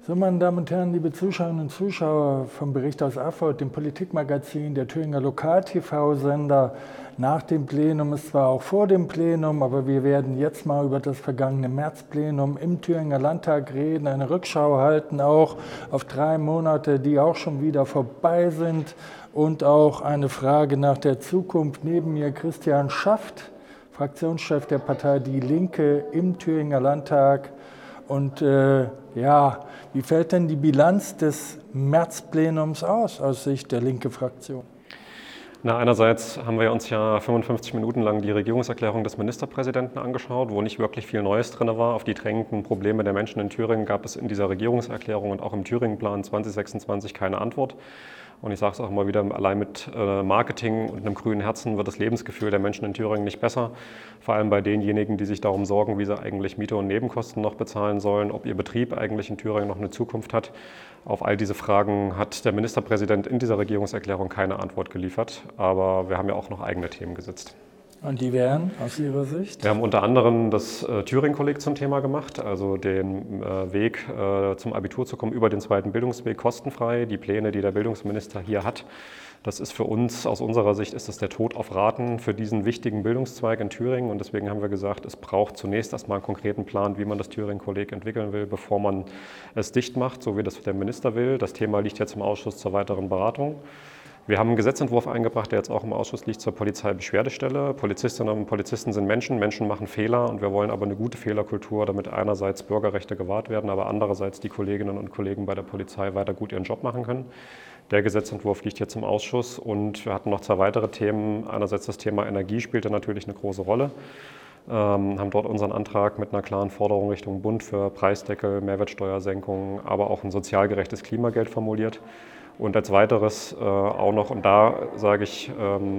So, meine Damen und Herren, liebe Zuschauerinnen und Zuschauer vom Bericht aus Erfurt, dem Politikmagazin der Thüringer Lokal-TV-Sender, nach dem Plenum, ist zwar auch vor dem Plenum, aber wir werden jetzt mal über das vergangene Märzplenum im Thüringer Landtag reden, eine Rückschau halten auch auf 3 Monate, die auch schon wieder vorbei sind, und auch eine Frage nach der Zukunft. Neben mir Christian Schaft, Fraktionschef der Partei Die Linke im Thüringer Landtag. Und wie fällt denn die Bilanz des Märzplenums aus Sicht der Linke-Fraktion? Na, einerseits haben wir uns ja 55 Minuten lang die Regierungserklärung des Ministerpräsidenten angeschaut, wo nicht wirklich viel Neues drin war. Auf die drängenden Probleme der Menschen in Thüringen gab es in dieser Regierungserklärung und auch im Thüringen-Plan 2026 keine Antwort. Und ich sage es auch immer wieder, allein mit Marketing und einem grünen Herzen wird das Lebensgefühl der Menschen in Thüringen nicht besser. Vor allem bei denjenigen, die sich darum sorgen, wie sie eigentlich Miete und Nebenkosten noch bezahlen sollen, ob ihr Betrieb eigentlich in Thüringen noch eine Zukunft hat. Auf all diese Fragen hat der Ministerpräsident in dieser Regierungserklärung keine Antwort geliefert. Aber wir haben ja auch noch eigene Themen gesetzt. Und die wären aus Ihrer Sicht? Wir haben unter anderem das Thüringen-Kolleg zum Thema gemacht, also den Weg zum Abitur zu kommen über den zweiten Bildungsweg kostenfrei. Die Pläne, die der Bildungsminister hier hat, das ist für uns, aus unserer Sicht, ist das der Tod auf Raten für diesen wichtigen Bildungszweig in Thüringen. Und deswegen haben wir gesagt, es braucht zunächst erstmal einen konkreten Plan, wie man das Thüringen-Kolleg entwickeln will, bevor man es dicht macht, so wie das der Minister will. Das Thema liegt jetzt im Ausschuss zur weiteren Beratung. Wir haben einen Gesetzentwurf eingebracht, der jetzt auch im Ausschuss liegt, zur Polizeibeschwerdestelle. Polizistinnen und Polizisten sind Menschen, Menschen machen Fehler und wir wollen aber eine gute Fehlerkultur, damit einerseits Bürgerrechte gewahrt werden, aber andererseits die Kolleginnen und Kollegen bei der Polizei weiter gut ihren Job machen können. Der Gesetzentwurf liegt jetzt im Ausschuss und wir hatten noch 2 weitere Themen. Einerseits das Thema Energie spielte natürlich eine große Rolle. Haben dort unseren Antrag mit einer klaren Forderung Richtung Bund für Preisdeckel, Mehrwertsteuersenkungen, aber auch ein sozial gerechtes Klimageld formuliert. Und als weiteres auch noch, und da sage ich,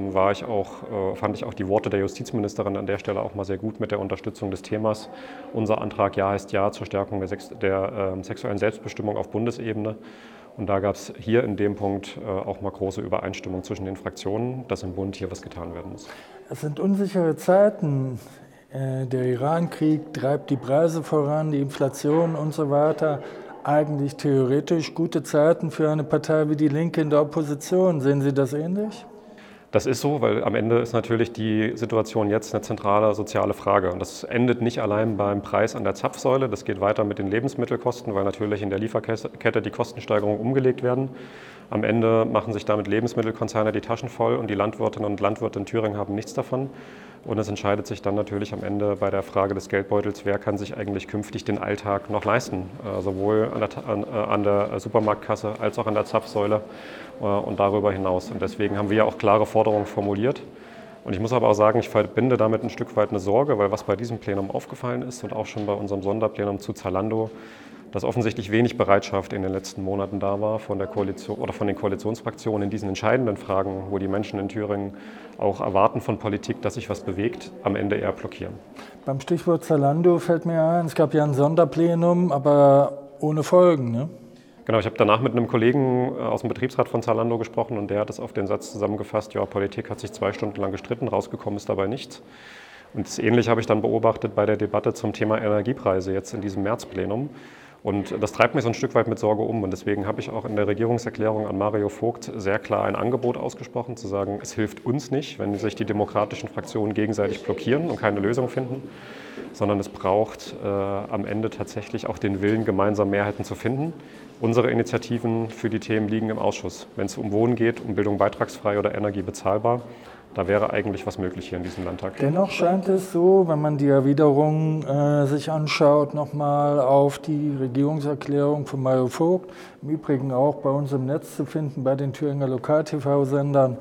fand ich auch die Worte der Justizministerin an der Stelle auch mal sehr gut mit der Unterstützung des Themas. Unser Antrag Ja heißt Ja zur Stärkung der sexuellen Selbstbestimmung auf Bundesebene. Und da gab es hier in dem Punkt auch mal große Übereinstimmung zwischen den Fraktionen, dass im Bund hier was getan werden muss. Es sind unsichere Zeiten. Der Iran-Krieg treibt die Preise voran, die Inflation und so weiter. Eigentlich theoretisch gute Zeiten für eine Partei wie die Linke in der Opposition. Sehen Sie das ähnlich? Das ist so, weil am Ende ist natürlich die Situation jetzt eine zentrale soziale Frage. Und das endet nicht allein beim Preis an der Zapfsäule, das geht weiter mit den Lebensmittelkosten, weil natürlich in der Lieferkette die Kostensteigerungen umgelegt werden. Am Ende machen sich damit Lebensmittelkonzerne die Taschen voll und die Landwirtinnen und Landwirte in Thüringen haben nichts davon. Und es entscheidet sich dann natürlich am Ende bei der Frage des Geldbeutels, wer kann sich eigentlich künftig den Alltag noch leisten, sowohl an der Supermarktkasse als auch an der Zapfsäule und darüber hinaus. Und deswegen haben wir ja auch klare Forderungen formuliert. Und ich muss aber auch sagen, ich verbinde damit ein Stück weit eine Sorge, weil was bei diesem Plenum aufgefallen ist und auch schon bei unserem Sonderplenum zu Zalando, dass offensichtlich wenig Bereitschaft in den letzten Monaten da war von der Koalition oder von den Koalitionsfraktionen in diesen entscheidenden Fragen, wo die Menschen in Thüringen auch erwarten von Politik, dass sich was bewegt, am Ende eher blockieren. Beim Stichwort Zalando fällt mir ein, es gab ja ein Sonderplenum, aber ohne Folgen, ne? Genau, ich habe danach mit einem Kollegen aus dem Betriebsrat von Zalando gesprochen und der hat es auf den Satz zusammengefasst, ja, Politik hat sich 2 Stunden lang gestritten, rausgekommen ist dabei nichts. Und das Ähnliche habe ich dann beobachtet bei der Debatte zum Thema Energiepreise jetzt in diesem Märzplenum. Und das treibt mich so ein Stück weit mit Sorge um. Und deswegen habe ich auch in der Regierungserklärung an Mario Vogt sehr klar ein Angebot ausgesprochen, zu sagen, es hilft uns nicht, wenn sich die demokratischen Fraktionen gegenseitig blockieren und keine Lösung finden, sondern es braucht am Ende tatsächlich auch den Willen, gemeinsam Mehrheiten zu finden. Unsere Initiativen für die Themen liegen im Ausschuss. Wenn es um Wohnen geht, um Bildung beitragsfrei oder Energie bezahlbar, da wäre eigentlich was möglich hier in diesem Landtag. Dennoch scheint es so, wenn man die Erwiderung sich anschaut, nochmal auf die Regierungserklärung von Mario Vogt, im Übrigen auch bei uns im Netz zu finden, bei den Thüringer Lokal-TV-Sendern,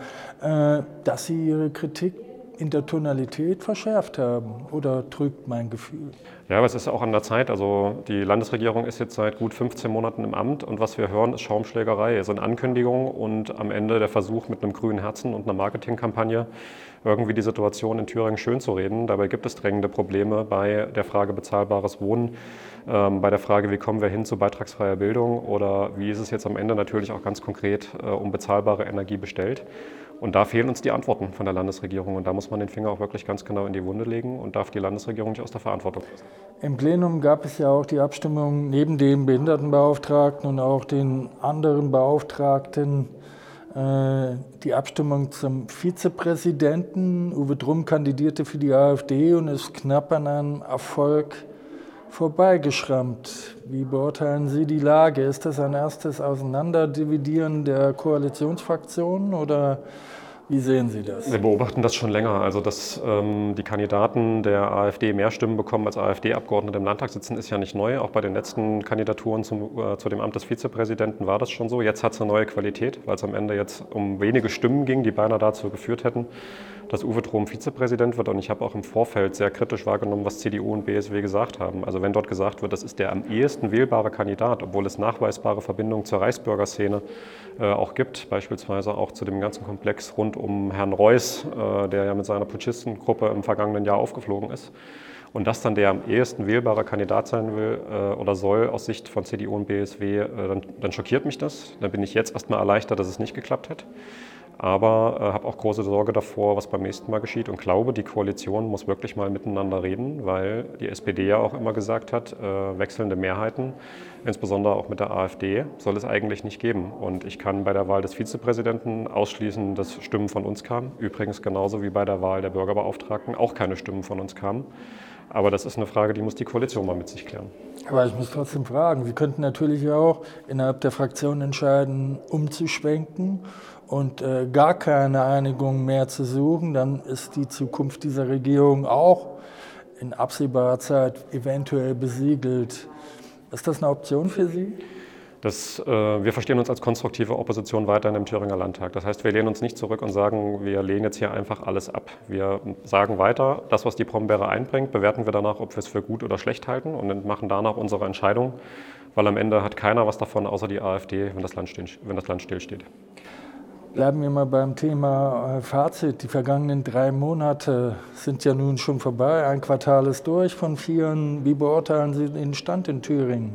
dass sie ihre Kritik in der Tonalität verschärft haben. Oder trügt mein Gefühl? Ja, aber es ist auch an der Zeit. Also die Landesregierung ist jetzt seit gut 15 Monaten im Amt und was wir hören, ist Schaumschlägerei. Es sind Ankündigungen und am Ende der Versuch mit einem grünen Herzen und einer Marketingkampagne irgendwie die Situation in Thüringen schön zu reden. Dabei gibt es drängende Probleme bei der Frage bezahlbares Wohnen, bei der Frage, wie kommen wir hin zu beitragsfreier Bildung oder wie ist es jetzt am Ende natürlich auch ganz konkret um bezahlbare Energie bestellt. Und da fehlen uns die Antworten von der Landesregierung. Und da muss man den Finger auch wirklich ganz genau in die Wunde legen und darf die Landesregierung nicht aus der Verantwortung lassen. Im Plenum gab es ja auch die Abstimmung neben dem Behindertenbeauftragten und auch den anderen Beauftragten, die Abstimmung zum Vizepräsidenten. Uwe Drumm kandidierte für die AfD und ist knapp an einem Erfolg vorbeigeschrammt. Wie beurteilen Sie die Lage? Ist das ein erstes Auseinanderdividieren der Koalitionsfraktionen oder wie sehen Sie das? Wir beobachten das schon länger. Also, dass die Kandidaten der AfD mehr Stimmen bekommen als AfD-Abgeordnete im Landtag sitzen, ist ja nicht neu. Auch bei den letzten Kandidaturen zu dem Amt des Vizepräsidenten war das schon so. Jetzt hat es eine neue Qualität, weil es am Ende jetzt um wenige Stimmen ging, die beinahe dazu geführt hätten, dass Uwe Drumm Vizepräsident wird. Und ich habe auch im Vorfeld sehr kritisch wahrgenommen, was CDU und BSW gesagt haben. Also wenn dort gesagt wird, das ist der am ehesten wählbare Kandidat, obwohl es nachweisbare Verbindungen zur Reichsbürgerszene auch gibt, beispielsweise auch zu dem ganzen Komplex rund um Herrn Reuß, der ja mit seiner Putschistengruppe im vergangenen Jahr aufgeflogen ist. Und dass dann der am ehesten wählbare Kandidat sein will oder soll aus Sicht von CDU und BSW, dann schockiert mich das. Dann bin ich jetzt erstmal erleichtert, dass es nicht geklappt hat. Aber habe auch große Sorge davor, was beim nächsten Mal geschieht und glaube, die Koalition muss wirklich mal miteinander reden, weil die SPD ja auch immer gesagt hat, wechselnde Mehrheiten, insbesondere auch mit der AfD, soll es eigentlich nicht geben. Und ich kann bei der Wahl des Vizepräsidenten ausschließen, dass Stimmen von uns kamen. Übrigens genauso wie bei der Wahl der Bürgerbeauftragten auch keine Stimmen von uns kamen. Aber das ist eine Frage, die muss die Koalition mal mit sich klären. Aber ich muss trotzdem fragen, Sie könnten natürlich auch innerhalb der Fraktion entscheiden, umzuschwenken und gar keine Einigung mehr zu suchen. Dann ist die Zukunft dieser Regierung auch in absehbarer Zeit eventuell besiegelt. Ist das eine Option für Sie? Wir verstehen uns als konstruktive Opposition weiterhin im Thüringer Landtag. Das heißt, wir lehnen uns nicht zurück und sagen, wir lehnen jetzt hier einfach alles ab. Wir sagen weiter, das, was die Brombeere einbringt, bewerten wir danach, ob wir es für gut oder schlecht halten und machen danach unsere Entscheidung, weil am Ende hat keiner was davon, außer die AfD, wenn das Land stillsteht. Bleiben wir mal beim Thema Fazit. Die vergangenen 3 Monate sind ja nun schon vorbei. Ein Quartal ist durch von 4. Wie beurteilen Sie den Stand in Thüringen?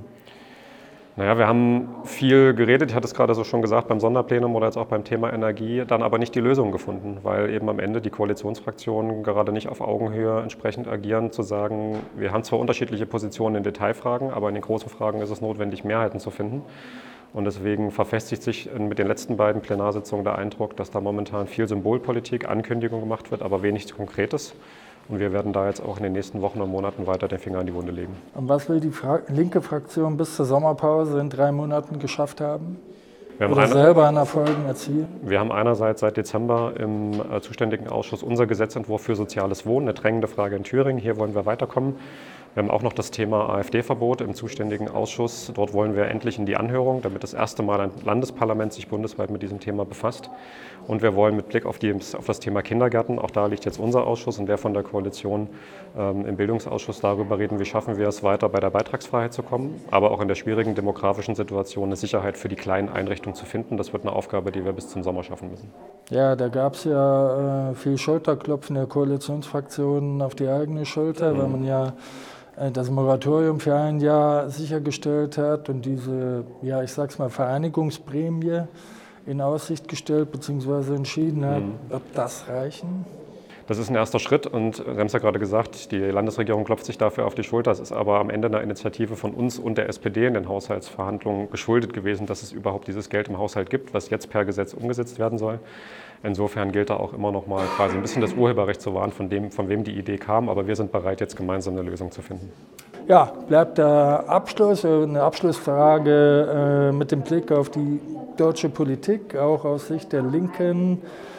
Naja, wir haben viel geredet, ich hatte es gerade so schon gesagt, beim Sonderplenum oder jetzt auch beim Thema Energie, dann aber nicht die Lösung gefunden, weil eben am Ende die Koalitionsfraktionen gerade nicht auf Augenhöhe entsprechend agieren, zu sagen, wir haben zwar unterschiedliche Positionen in Detailfragen, aber in den großen Fragen ist es notwendig, Mehrheiten zu finden. Und deswegen verfestigt sich mit den letzten beiden Plenarsitzungen der Eindruck, dass da momentan viel Symbolpolitik, Ankündigung gemacht wird, aber wenig Konkretes. Und wir werden da jetzt auch in den nächsten Wochen und Monaten weiter den Finger in die Wunde legen. Und was will die linke Fraktion bis zur Sommerpause in 3 Monaten geschafft haben? Oder selber an Erfolgen erzielen? Wir haben einerseits seit Dezember im zuständigen Ausschuss unser Gesetzentwurf für soziales Wohnen, eine drängende Frage in Thüringen. Hier wollen wir weiterkommen. Wir haben auch noch das Thema AfD-Verbot im zuständigen Ausschuss. Dort wollen wir endlich in die Anhörung, damit das erste Mal ein Landesparlament sich bundesweit mit diesem Thema befasst. Und wir wollen mit Blick auf das Thema Kindergärten, auch da liegt jetzt unser Ausschuss und der von der Koalition im Bildungsausschuss darüber reden, wie schaffen wir es weiter bei der Beitragsfreiheit zu kommen, aber auch in der schwierigen demografischen Situation eine Sicherheit für die kleinen Einrichtungen zu finden. Das wird eine Aufgabe, die wir bis zum Sommer schaffen müssen. Ja, da gab es ja viel Schulterklopfen der Koalitionsfraktionen auf die eigene Schulter, weil man ja das Moratorium für 1 Jahr sichergestellt hat und diese, ja, ich sag's mal, Vereinigungsprämie in Aussicht gestellt bzw. entschieden hat. Wird das reichen? Das ist ein erster Schritt und Sie haben es ja gerade gesagt, die Landesregierung klopft sich dafür auf die Schulter. Es ist aber am Ende eine Initiative von uns und der SPD in den Haushaltsverhandlungen geschuldet gewesen, dass es überhaupt dieses Geld im Haushalt gibt, was jetzt per Gesetz umgesetzt werden soll. Insofern gilt da auch immer noch mal quasi ein bisschen das Urheberrecht zu wahren, von wem die Idee kam. Aber wir sind bereit, jetzt gemeinsam eine Lösung zu finden. Ja, bleibt der Abschluss, eine Abschlussfrage mit dem Blick auf die deutsche Politik, auch aus Sicht der Linken.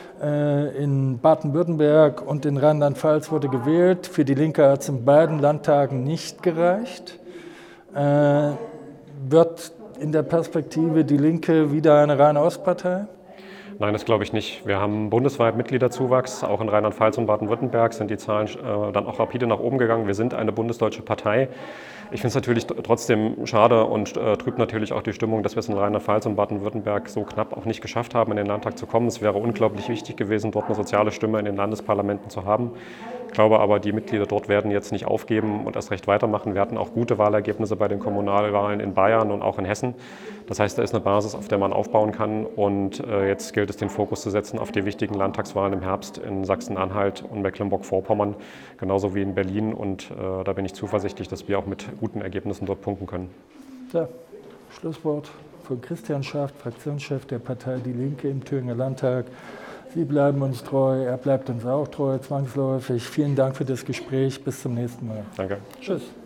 In Baden-Württemberg und in Rheinland-Pfalz wurde gewählt. Für die Linke hat es in beiden Landtagen nicht gereicht. Wird in der Perspektive die Linke wieder eine reine Ostpartei? Nein, das glaube ich nicht. Wir haben bundesweit Mitgliederzuwachs. Auch in Rheinland-Pfalz und Baden-Württemberg sind die Zahlen dann auch rapide nach oben gegangen. Wir sind eine bundesdeutsche Partei. Ich finde es natürlich trotzdem schade und trübt natürlich auch die Stimmung, dass wir es in Rheinland-Pfalz und Baden-Württemberg so knapp auch nicht geschafft haben, in den Landtag zu kommen. Es wäre unglaublich wichtig gewesen, dort eine soziale Stimme in den Landesparlamenten zu haben. glaube aber, die Mitglieder dort werden jetzt nicht aufgeben und erst recht weitermachen. Wir hatten auch gute Wahlergebnisse bei den Kommunalwahlen in Bayern und auch in Hessen. Das heißt, da ist eine Basis, auf der man aufbauen kann. Und jetzt gilt es, den Fokus zu setzen auf die wichtigen Landtagswahlen im Herbst in Sachsen-Anhalt und Mecklenburg-Vorpommern, genauso wie in Berlin. Und da bin ich zuversichtlich, dass wir auch mit guten Ergebnissen dort punkten können. Ja, Schlusswort von Christian Schaft, Fraktionschef der Partei Die Linke im Thüringer Landtag. Sie bleiben uns treu, er bleibt uns auch treu, zwangsläufig. Vielen Dank für das Gespräch. Bis zum nächsten Mal. Danke. Tschüss.